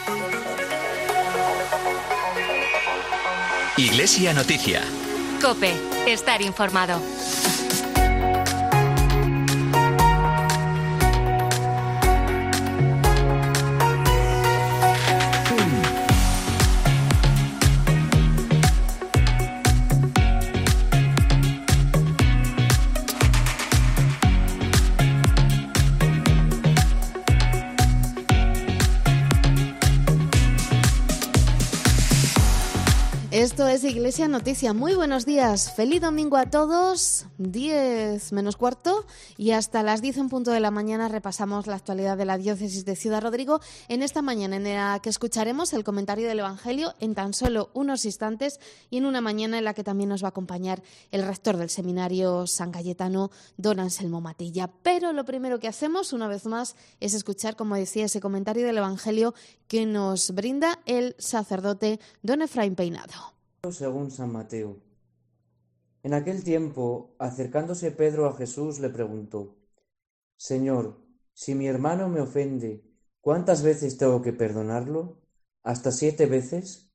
Iglesia Noticia. COPE. Estar informado. Esto es Iglesia Noticia. Muy buenos días. Feliz domingo a todos. 10 menos cuarto y hasta las 10 en punto de la mañana repasamos la actualidad de la diócesis de Ciudad Rodrigo en esta mañana en la que escucharemos el comentario del Evangelio en tan solo unos instantes y en una mañana en la que también nos va a acompañar el rector del seminario San Cayetano, don Anselmo Matilla. Pero lo primero que hacemos una vez más es escuchar, como decía, ese comentario del Evangelio que nos brinda el sacerdote don Efraín Peinado. Según San Mateo. En aquel tiempo, acercándose Pedro a Jesús, le preguntó: Señor, si mi hermano me ofende, ¿cuántas veces tengo que perdonarlo? ¿Hasta 7 veces?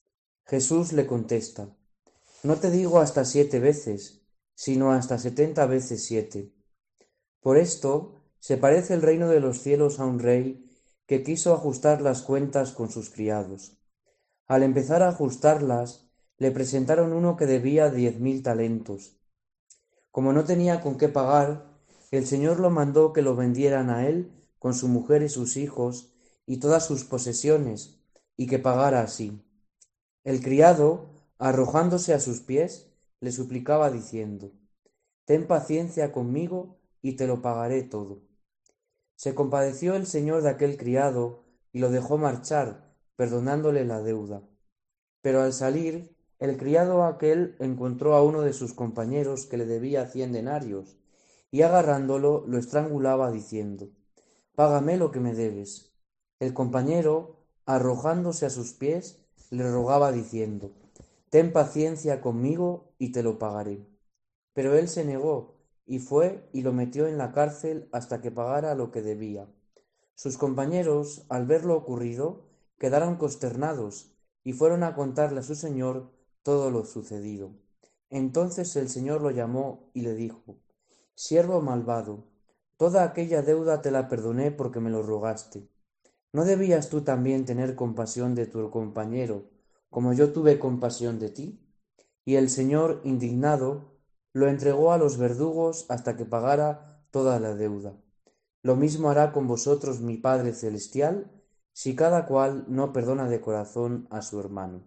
Jesús le contesta: No te digo hasta 7 veces, sino hasta 70 veces 7. Por esto se parece el reino de los cielos a un rey que quiso ajustar las cuentas con sus criados. Al empezar a ajustarlas, le presentaron uno que debía 10.000 talentos. Como no tenía con qué pagar, el Señor lo mandó que lo vendieran a él con su mujer y sus hijos y todas sus posesiones, y que pagara así. El criado, arrojándose a sus pies, le suplicaba diciendo: Ten paciencia conmigo y te lo pagaré todo. Se compadeció el Señor de aquel criado y lo dejó marchar, perdonándole la deuda. Pero al salir, el criado aquel encontró a uno de sus compañeros que le debía 100 denarios, y agarrándolo lo estrangulaba diciendo: Págame lo que me debes. El compañero, arrojándose a sus pies, le rogaba diciendo: Ten paciencia conmigo y te lo pagaré. Pero él se negó, y fue y lo metió en la cárcel hasta que pagara lo que debía. Sus compañeros, al ver lo ocurrido, quedaron consternados, y fueron a contarle a su señor todo lo sucedido. Entonces el Señor lo llamó y le dijo: Siervo malvado, toda aquella deuda te la perdoné porque me lo rogaste. ¿No debías tú también tener compasión de tu compañero, como yo tuve compasión de ti? Y el Señor, indignado, lo entregó a los verdugos hasta que pagara toda la deuda. Lo mismo hará con vosotros mi Padre Celestial, si cada cual no perdona de corazón a su hermano.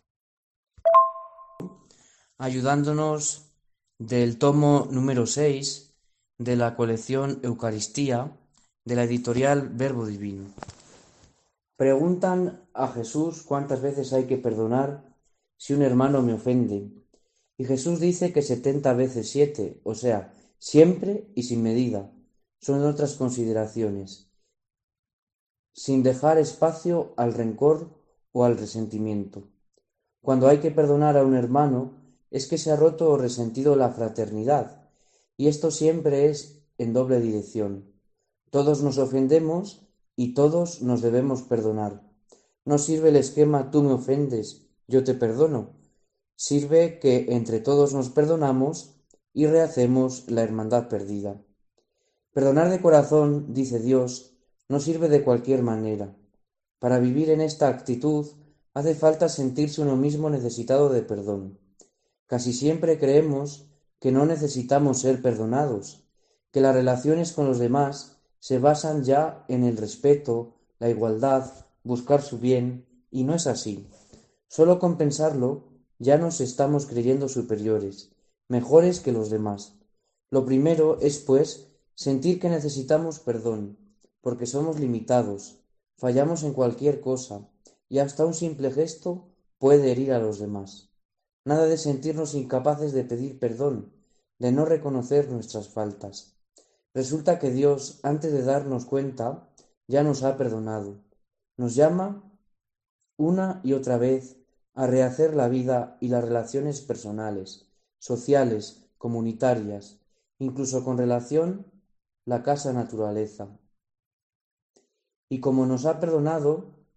Ayudándonos del tomo número 6 de la colección Eucaristía de la editorial Verbo Divino. Preguntan a Jesús cuántas veces hay que perdonar si un hermano me ofende. Y Jesús dice que 70 veces 7, o sea, siempre y sin medida. Son otras consideraciones, sin dejar espacio al rencor o al resentimiento. Cuando hay que perdonar a un hermano, es que se ha roto o resentido la fraternidad, y esto siempre es en doble dirección. Todos nos ofendemos y todos nos debemos perdonar. No sirve el esquema tú me ofendes, yo te perdono. Sirve que entre todos nos perdonamos y rehacemos la hermandad perdida. Perdonar de corazón, dice Dios, no sirve de cualquier manera. Para vivir en esta actitud hace falta sentirse uno mismo necesitado de perdón. Casi siempre creemos que no necesitamos ser perdonados, que las relaciones con los demás se basan ya en el respeto, la igualdad, buscar su bien, y no es así. Solo con pensarlo ya nos estamos creyendo superiores, mejores que los demás. Lo primero es, pues, sentir que necesitamos perdón, porque somos limitados, fallamos en cualquier cosa, y hasta un simple gesto puede herir a los demás. Nada de sentirnos incapaces de pedir perdón, de no reconocer nuestras faltas. Resulta que Dios, antes de darnos cuenta, ya nos ha perdonado. Nos llama una y otra vez a rehacer la vida y las relaciones personales, sociales, comunitarias, incluso con relación la casa naturaleza. Y como nos ha perdonado,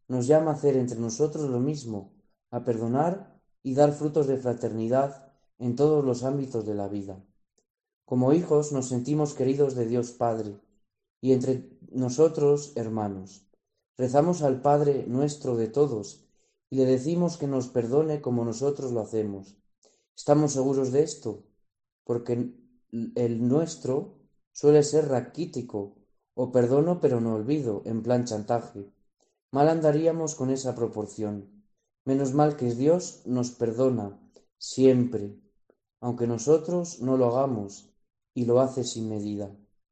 nos llama a hacer entre nosotros lo mismo, a perdonar y dar frutos de fraternidad en todos los ámbitos de la vida. Como hijos nos sentimos queridos de Dios Padre y entre nosotros hermanos. Rezamos al Padre nuestro de todos y le decimos que nos perdone como nosotros lo hacemos. Estamos seguros de esto, porque el nuestro suele ser raquítico, o perdono pero no olvido, en plan chantaje. Mal andaríamos con esa proporción. Menos mal que Dios nos perdona siempre, aunque nosotros no lo hagamos, y lo hace sin medida.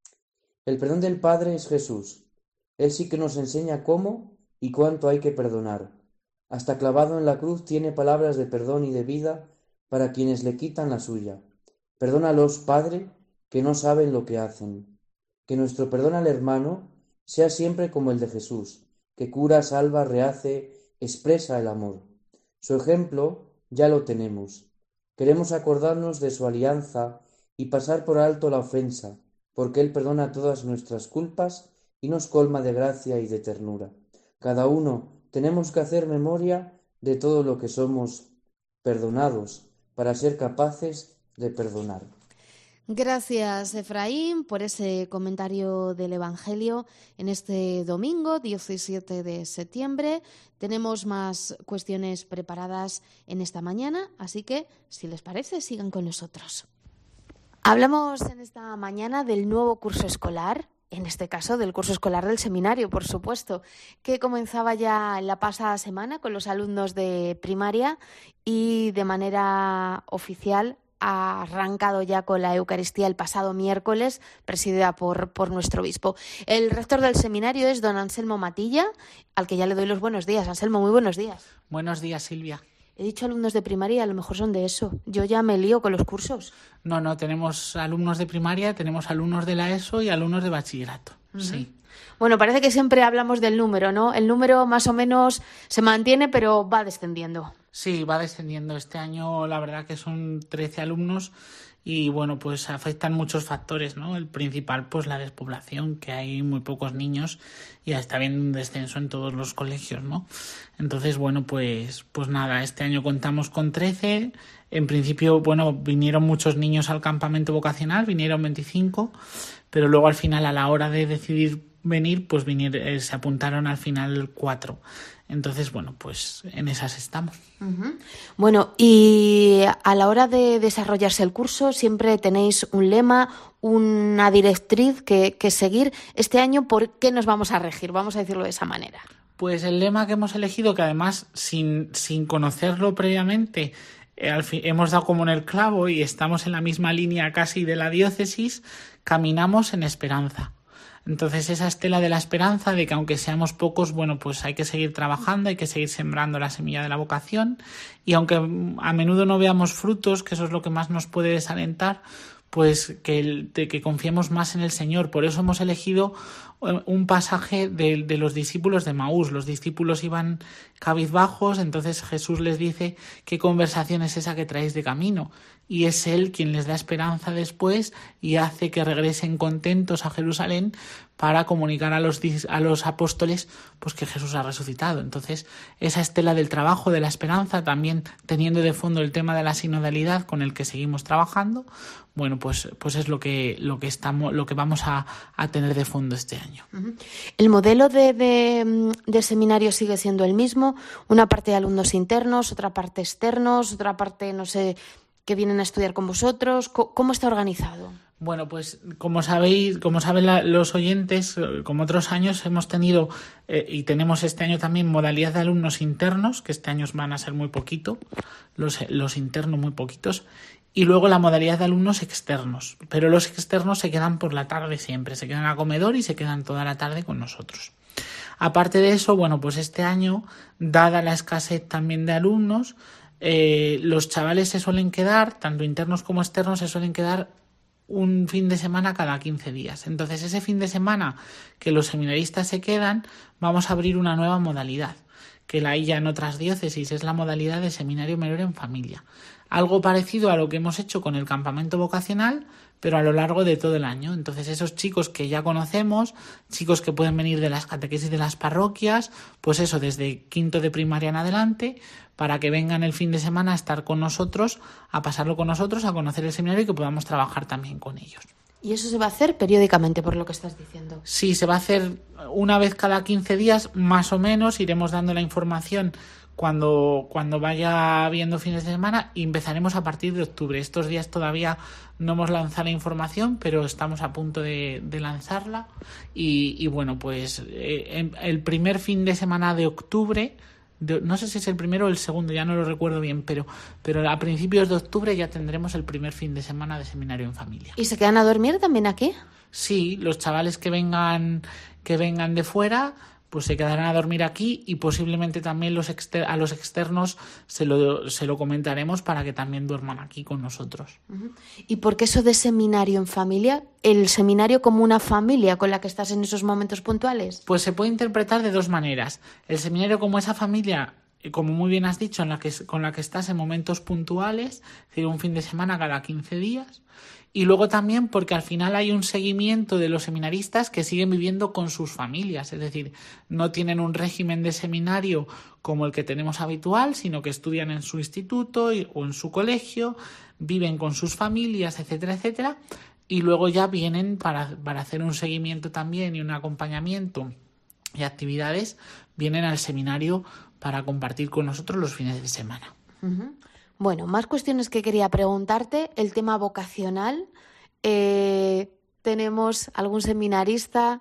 El perdón del Padre es Jesús. Él sí que nos enseña cómo y cuánto hay que perdonar. Hasta clavado en la cruz tiene palabras de perdón y de vida para quienes le quitan la suya. Perdónalos, Padre, que no saben lo que hacen. Que nuestro perdón al hermano sea siempre como el de Jesús, que cura, salva, rehace, expresa el amor. Su ejemplo ya lo tenemos. Queremos acordarnos de su alianza y pasar por alto la ofensa, porque Él perdona todas nuestras culpas y nos colma de gracia y de ternura. Cada uno tenemos que hacer memoria de todo lo que somos perdonados para ser capaces de perdonar. Gracias, Efraín, por ese comentario del Evangelio en este domingo, 17 de septiembre. Tenemos más cuestiones preparadas en esta mañana, así que, si les parece, sigan con nosotros. Hablamos en esta mañana del nuevo curso escolar, en este caso del curso escolar del seminario, por supuesto, que comenzaba ya la pasada semana con los alumnos de primaria y de manera oficial ha arrancado ya con la Eucaristía el pasado miércoles, presidida por nuestro obispo. El rector del seminario es don Anselmo Matilla, al que ya le doy los buenos días. Anselmo, muy buenos días. Buenos días, Silvia. He dicho alumnos de primaria, a lo mejor son de eso. Yo ya me lío con los cursos. No, tenemos alumnos de primaria, tenemos alumnos de la ESO y alumnos de bachillerato. Uh-huh. Sí. Bueno, parece que siempre hablamos del número, ¿no? El número más o menos se mantiene, pero va descendiendo. Sí, va descendiendo. Este año la verdad que son 13 alumnos y bueno, pues afectan muchos factores, ¿no? El principal, pues la despoblación, que hay muy pocos niños y está habiendo un descenso en todos los colegios, ¿no? Entonces, bueno, pues nada, este año contamos con 13. En principio, bueno, vinieron muchos niños al campamento vocacional, vinieron 25, pero luego al final, a la hora de decidir venir, pues se apuntaron al final 4. Entonces, bueno, pues en esas estamos. Uh-huh. Bueno, y a la hora de desarrollarse el curso, siempre tenéis un lema, una directriz que seguir. Este año, ¿por qué nos vamos a regir? Vamos a decirlo de esa manera. Pues el lema que hemos elegido, que además sin conocerlo previamente, hemos dado como en el clavo y estamos en la misma línea casi de la diócesis, caminamos en esperanza. Entonces esa estela de la esperanza, de que aunque seamos pocos, bueno, pues hay que seguir trabajando, hay que seguir sembrando la semilla de la vocación, y aunque a menudo no veamos frutos, que eso es lo que más nos puede desalentar, pues que confiemos más en el Señor. Por eso hemos elegido un pasaje de los discípulos de Maús. Los discípulos iban cabizbajos, entonces Jesús les dice: ¿qué conversación es esa que traéis de camino? Y es Él quien les da esperanza después y hace que regresen contentos a Jerusalén para comunicar a los apóstoles pues que Jesús ha resucitado. Entonces, esa estela del trabajo, de la esperanza, también teniendo de fondo el tema de la sinodalidad con el que seguimos trabajando, bueno, pues es lo que vamos a tener de fondo este año. Uh-huh. El modelo de seminario sigue siendo el mismo, una parte de alumnos internos, otra parte externos, otra parte, no sé, que vienen a estudiar con vosotros. ¿Cómo está organizado? Bueno, pues como saben los oyentes, como otros años hemos tenido y tenemos este año también modalidad de alumnos internos, que este año van a ser muy poquito, los internos muy poquitos, y luego la modalidad de alumnos externos. Pero los externos se quedan por la tarde siempre, se quedan a comedor y se quedan toda la tarde con nosotros. Aparte de eso, bueno, pues este año, dada la escasez también de alumnos, los chavales se suelen quedar, tanto internos como externos, se suelen quedar un fin de semana cada 15 días. Entonces, ese fin de semana que los seminaristas se quedan, vamos a abrir una nueva modalidad, que la hay ya en otras diócesis, es la modalidad de seminario menor en familia. Algo parecido a lo que hemos hecho con el campamento vocacional, pero a lo largo de todo el año. Entonces esos chicos que ya conocemos, chicos que pueden venir de las catequesis de las parroquias, pues eso, desde quinto de primaria en adelante, para que vengan el fin de semana a estar con nosotros, a pasarlo con nosotros, a conocer el seminario y que podamos trabajar también con ellos. ¿Y eso se va a hacer periódicamente, por lo que estás diciendo? Sí, se va a hacer una vez cada 15 días, más o menos. Iremos dando la información cuando vaya habiendo fines de semana y empezaremos a partir de octubre. Estos días todavía no hemos lanzado la información, pero estamos a punto de lanzarla. Y bueno, pues el primer fin de semana de octubre, no sé si es el primero o el segundo, ya no lo recuerdo bien, pero a principios de octubre ya tendremos el primer fin de semana de seminario en familia. ¿Y se quedan a dormir también aquí? Sí, los chavales que vengan de fuera pues se quedarán a dormir aquí y posiblemente también a los externos se lo comentaremos para que también duerman aquí con nosotros. ¿Y por qué eso de seminario en familia? ¿El seminario como una familia con la que estás en esos momentos puntuales? Pues se puede interpretar de dos maneras. El seminario como esa familia, como muy bien has dicho, con la que estás en momentos puntuales, es decir, un fin de semana cada 15 días. Y luego también porque al final hay un seguimiento de los seminaristas que siguen viviendo con sus familias, es decir, no tienen un régimen de seminario como el que tenemos habitual, sino que estudian en su instituto o en su colegio, viven con sus familias, etcétera, etcétera, y luego ya vienen para hacer un seguimiento también y un acompañamiento y actividades, vienen al seminario para compartir con nosotros los fines de semana. Uh-huh. Bueno, más cuestiones que quería preguntarte. El tema vocacional. Tenemos algún seminarista,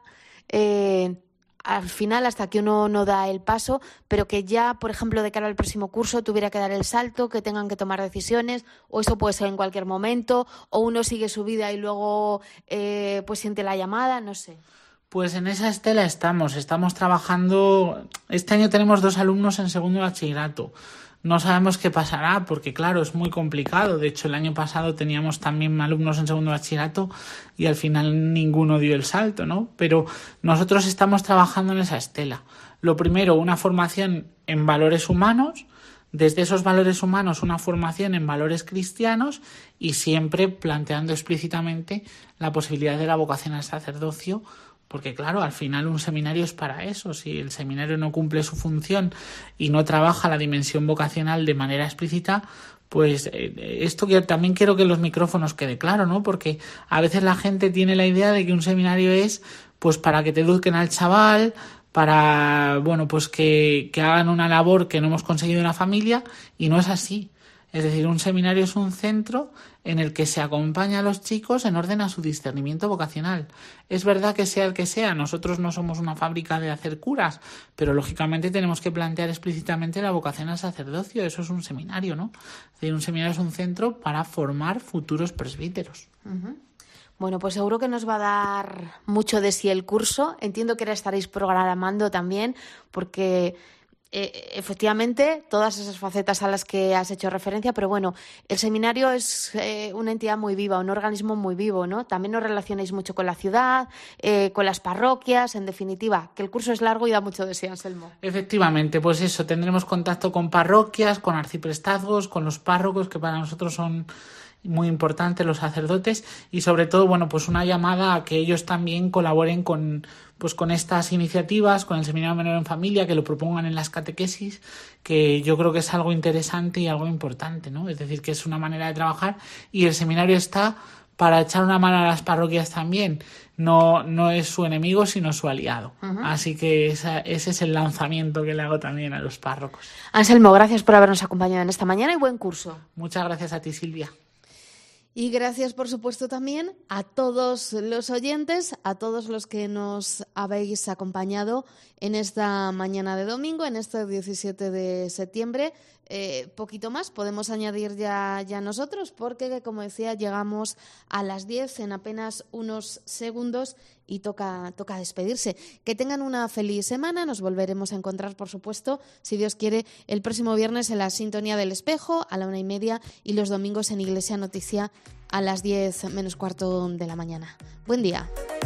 al final, hasta que uno no da el paso, pero que ya, por ejemplo, de cara al próximo curso tuviera que dar el salto, que tengan que tomar decisiones, o eso puede ser en cualquier momento, o uno sigue su vida y luego pues siente la llamada, no sé. Pues en esa estela estamos trabajando. Este año tenemos 2 alumnos en segundo de bachillerato. No sabemos qué pasará porque, claro, es muy complicado. De hecho, el año pasado teníamos también alumnos en segundo de bachillerato y al final ninguno dio el salto, ¿no? Pero nosotros estamos trabajando en esa estela. Lo primero, una formación en valores humanos. Desde esos valores humanos, una formación en valores cristianos y siempre planteando explícitamente la posibilidad de la vocación al sacerdocio. Porque, claro, al final un seminario es para eso. Si el seminario no cumple su función y no trabaja la dimensión vocacional de manera explícita, pues esto que también quiero que los micrófonos quede claro, ¿no? Porque a veces la gente tiene la idea de que un seminario es pues para que te eduquen al chaval, para, bueno, pues que hagan una labor que no hemos conseguido en la familia, y no es así. Es decir, un seminario es un centro en el que se acompaña a los chicos en orden a su discernimiento vocacional. Es verdad que sea el que sea, nosotros no somos una fábrica de hacer curas, pero lógicamente tenemos que plantear explícitamente la vocación al sacerdocio. Eso es un seminario, ¿no? Es decir, un seminario es un centro para formar futuros presbíteros. Uh-huh. Bueno, pues seguro que nos va a dar mucho de sí el curso. Entiendo que ahora estaréis programando también, porque efectivamente todas esas facetas a las que has hecho referencia, pero bueno, el seminario es una entidad muy viva, un organismo muy vivo, ¿no? También os relacionáis mucho con la ciudad, con las parroquias, en definitiva, que el curso es largo y da mucho de sí, Anselmo. Efectivamente, pues eso, tendremos contacto con parroquias, con arciprestazgos, con los párrocos, que para nosotros son muy importantes, los sacerdotes, y sobre todo, bueno, pues una llamada a que ellos también colaboren con estas iniciativas, con el Seminario Menor en Familia, que lo propongan en las catequesis, que yo creo que es algo interesante y algo importante, ¿no? Es decir, que es una manera de trabajar, y el seminario está para echar una mano a las parroquias también. No es su enemigo, sino su aliado. Uh-huh. Así que ese es el lanzamiento que le hago también a los párrocos. Anselmo, gracias por habernos acompañado en esta mañana y buen curso. Muchas gracias a ti, Silvia. Y gracias, por supuesto, también a todos los oyentes, a todos los que nos habéis acompañado en esta mañana de domingo, en este 17 de septiembre. Poquito más podemos añadir ya nosotros, porque, como decía, llegamos a las 10 en apenas unos segundos y toca despedirse. Que tengan una feliz semana. Nos volveremos a encontrar, por supuesto, si Dios quiere, el próximo viernes en la Sintonía del Espejo a la 1:30 y los domingos en Iglesia Noticia a las 10 menos cuarto de la mañana. Buen día.